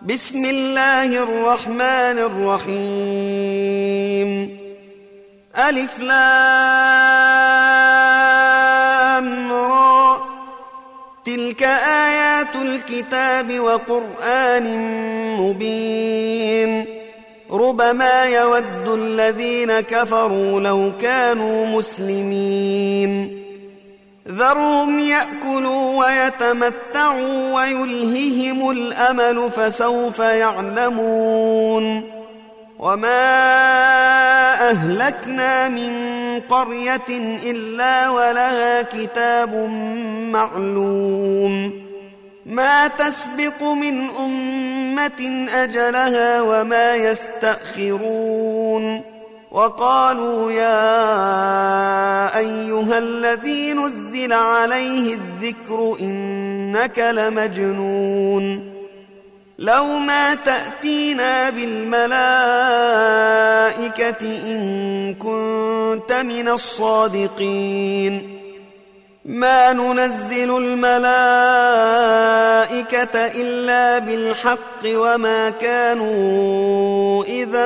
بسم الله الرحمن الرحيم. ألف لام را، تلك آيات الكتاب وقرآن مبين. ربما يود الذين كفروا لو كانوا مسلمين. ذرهم يأكلوا ويتمتعوا ويلههم الأمل فسوف يعلمون. وما أهلكنا من قرية إلا ولها كتاب معلوم. ما تسبق من أمة أجلها وما يستأخرون. وقالوا يا أيها الذي نزل عليه الذكر إنك لمجنون. لو ما تأتينا بالملائكة إن كنت من الصادقين. ما ننزل الملائكة إلا بالحق وما كانوا إذا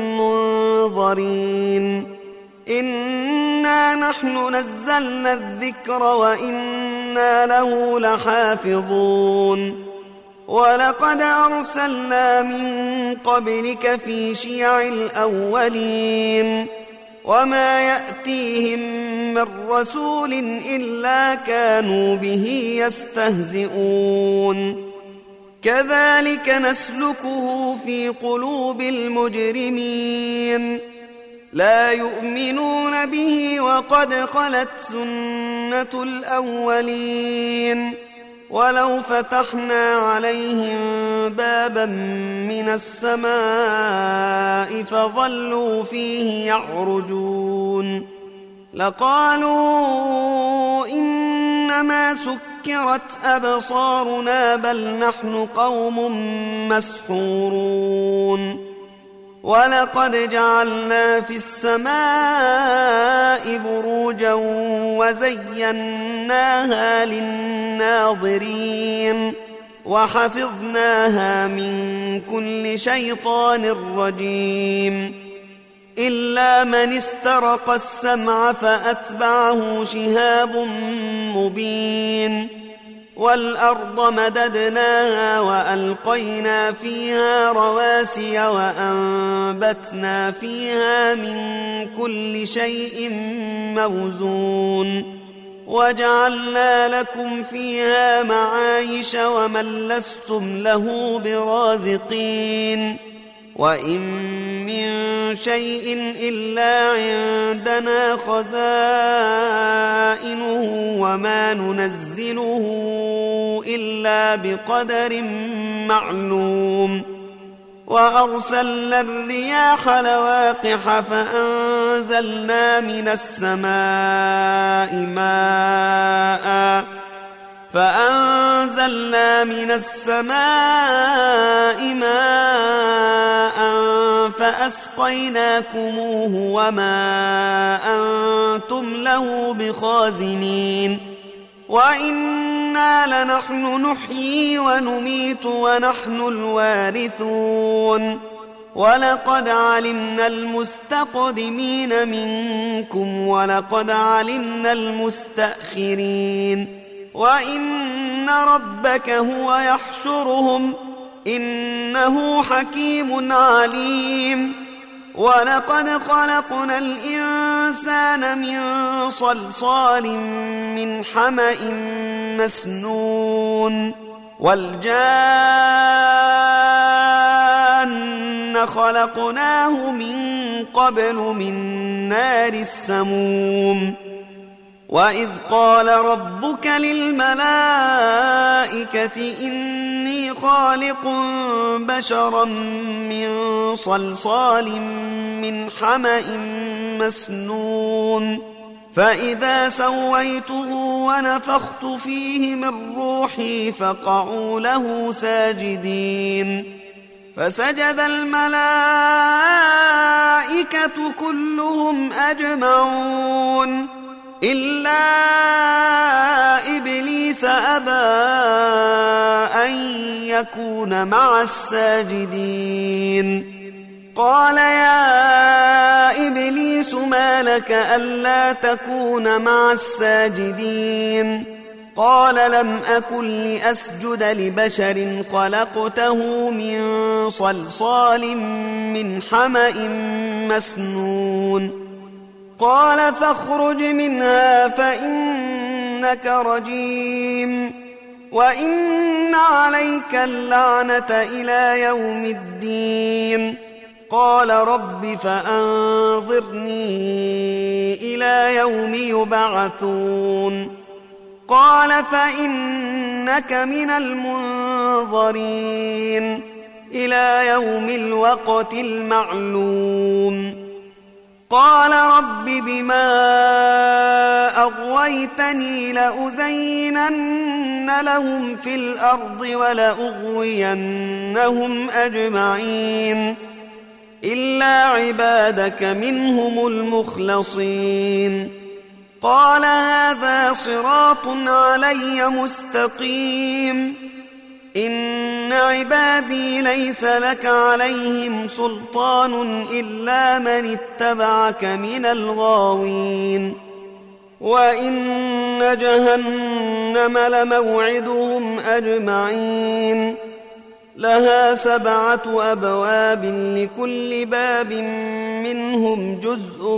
منظرين. إنا نحن نزلنا الذكر وإنا له لحافظون. ولقد أرسلنا من قبلك في شيع الأولين وما يأتيهم من رسول إلا كانوا به يستهزئون. كذلك نسلكه في قلوب المجرمين. لا يؤمنون به وقد خلت سنة الأولين. ولو فتحنا عليهم بابا من السماء فظلوا فيه يعرجون لقالوا إنما سكرت أبصارنا بل نحن قوم مسحورون. ولقد جعلنا في السماء بروجا وزيناها للناظرين وحفظناها من كل شيطان رجيم. إلا من استرق السمع فأتبعه شهاب مبين. والأرض مددناها وألقينا فيها رواسي وأنبتنا فيها من كل شيء موزون. وجعلنا لكم فيها معايش ومن لستم له برازقين. وإن من شيء إلا عندنا خزائنه وما ننزله إلا بقدر معلوم. وأرسلنا الرياح لواقح فأنزلنا من السماء ماء فأسقيناكموه وما أنتم له بخازنين. وإنا لنحن نحيي ونميت ونحن الوارثون. ولقد علمنا المستقدمين منكم ولقد علمنا المستأخرين. وإن ربك هو يحشرهم إنه حكيم عليم. ولقد خلقنا الإنسان من صلصال من حمأ مسنون. والجان خلقناه من قبل من نار السموم. وإذ قال ربك للملائكة إني خالق بشرا من صلصال من حمأ مسنون. فإذا سويته ونفخت فيه من روحي فقعوا له ساجدين. فسجد الملائكة كلهم أجمعون إلا إبليس أبى أن يكون مع الساجدين قال يا إبليس ما لك ألا تكون مع الساجدين قال لم أكن لأسجد لبشر خلقته من صلصال من حمأ مسنون قال فاخرج منها فإنك رجيم وإن عليك اللعنة إلى يوم الدين قال رب فأنظرني إلى يوم يبعثون قال فإنك من المنظرين إلى يوم الوقت المعلوم قال رب بما أغويتني لأزينن لهم في الأرض ولأغوينهم أجمعين إلا عبادك منهم المخلصين قال هذا صراط علي مستقيم إن عبادي ليس لك عليهم سلطان إلا من اتبعك من الغاوين وإن جهنم لموعدهم أجمعين لها 7 أبواب لكل باب منهم جزء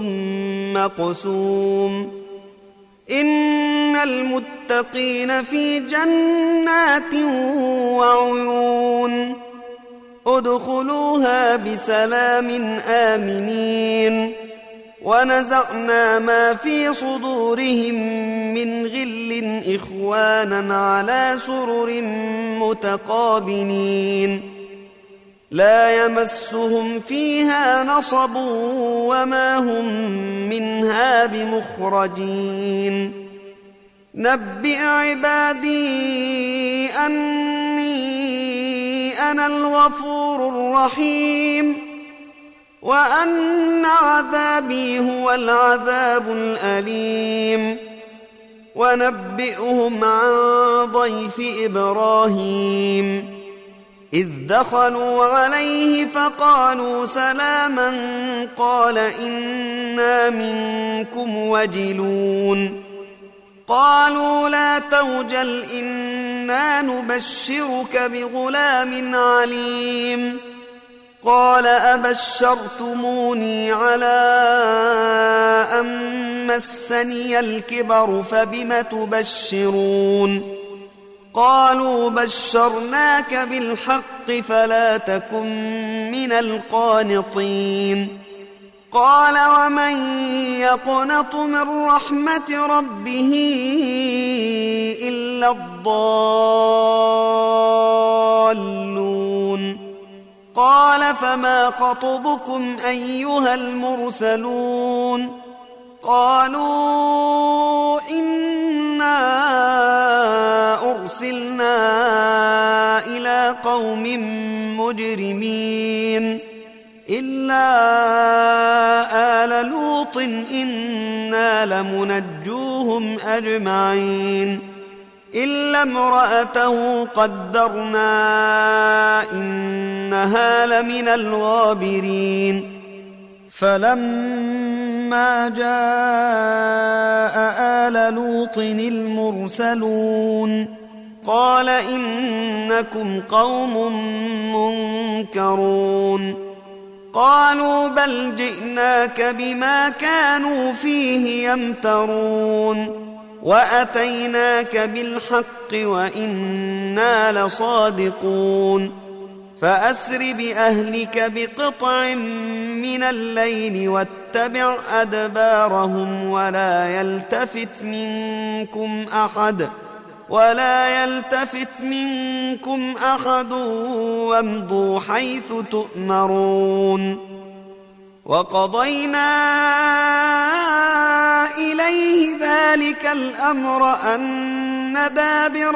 مقسوم إن المتقين في جنات وعيون ادخلوها بسلام آمنين ونزعنا ما في صدورهم من غل إخوانا على سرر متقابلين لا يمسهم فيها نصب وما هم منها بمخرجين نبئ عبادي أني أنا الغفور الرحيم وأن عذابي هو العذاب الأليم ونبئهم عن ضيف إبراهيم إذ دخلوا عليه فقالوا سلاما قال إنا منكم وجلون قالوا لا توجل إنا نبشرك بغلام عليم قال أبشرتموني على أن مسني الكبر فبم تبشرون قالوا بشرناك بالحق فلا تكن من القانطين قال ومن يقنط من رحمة ربه إلا الضالون قال فما خطبكم أيها المرسلون قالوا إنا أرسلنا إلى قوم مجرمين إلا آل لوط إنا لمنجوهم أجمعين إلا امرأته قدرنا إنها لمن الغابرين فلما جاء آل لوط المرسلون قال إنكم قوم منكرون قالوا بل جئناك بما كانوا فيه يمترون وأتيناك بالحق وإنا لصادقون فأسر بأهلك بقطع من الليل واتبع أدبارهم ولا يلتفت منكم أحد وامضوا حيث تؤمرون وقضينا إليه ذلك الأمر أن دابر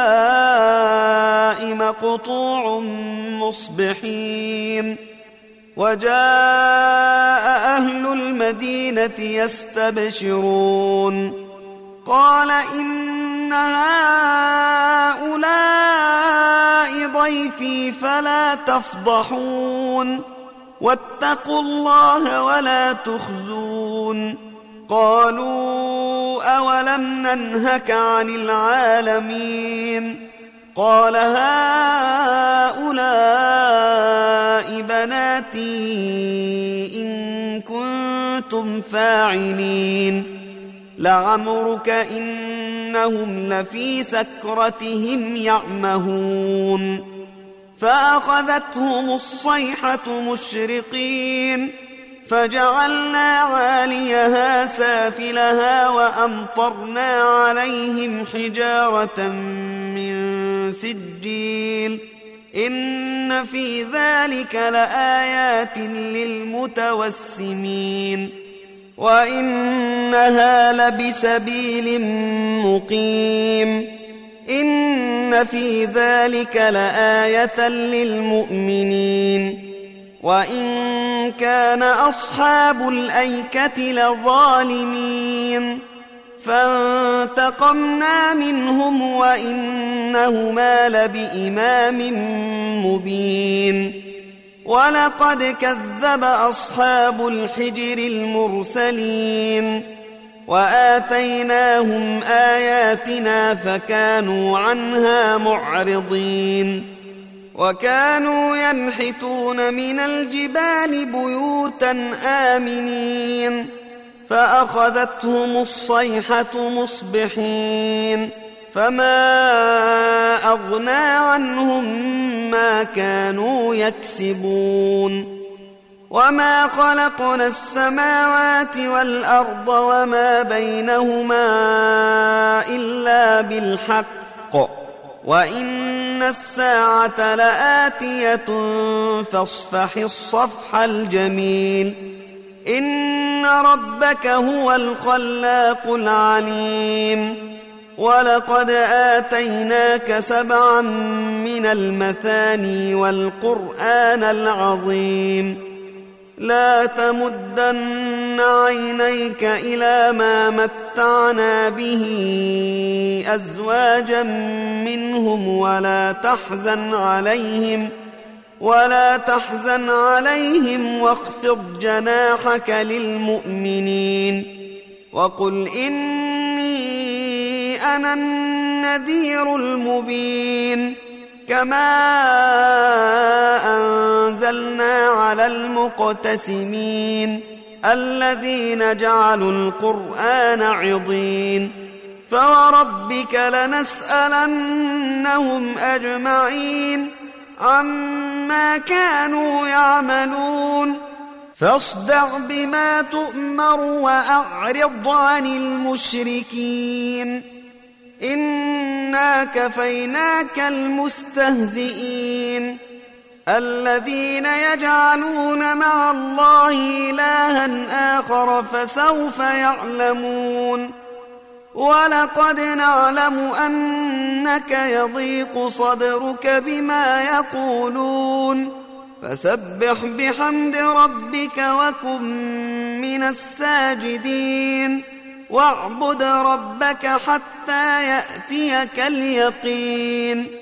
هؤلاء مقطوع مصبحين وجاء أهل المدينة يستبشرون قال إن هؤلاء ضيفي فلا تفضحون واتقوا الله ولا تخزون قالوا أولم ننهك عن العالمين قال هؤلاء بناتي إن كنتم فاعلين لعمرك إنهم لفي سكرتهم يعمهون فأخذتهم الصيحة مشرقين فجعلنا عاليها سافلها وأمطرنا عليهم حجارة من سجيل إن في ذلك لآيات للمتوسمين وإنها لبسبيل مقيم إن في ذلك لآية للمؤمنين وإن كان أصحاب الأيكة لظالمين فانتقمنا منهم وإنهما لبإمام مبين ولقد كذب أصحاب الحجر المرسلين وآتيناهم آياتنا فكانوا عنها معرضين وكانوا ينحتون من الجبال بيوتا آمنين فأخذتهم الصيحة مصبحين فما أغنى عنهم ما كانوا يكسبون وما خلقنا السماوات والأرض وما بينهما إلا بالحق وإن الساعة لآتية فاصفح الصفح الجميل إن ربك هو الخلاق العليم ولقد آتيناك 7 من المثاني والقرآن العظيم لا تمدن عينيك إلى ما متعنا به أزواجا منهم ولا تحزن عليهم واخفض جناحك للمؤمنين وقل إني أنا النذير المبين كما أنزلنا على المقتسمين الذين جعلوا القرآن عضين فوربك لنسألنهم أجمعين عما كانوا يعملون فاصدع بما تؤمر وأعرض عن المشركين إنا كفيناك المستهزئين الذين يجعلون مع الله إلها آخر فسوف يعلمون ولقد نعلم أنك يضيق صدرك بما يقولون فسبح بحمد ربك وكن من الساجدين واعبد ربك حتى يأتيك اليقين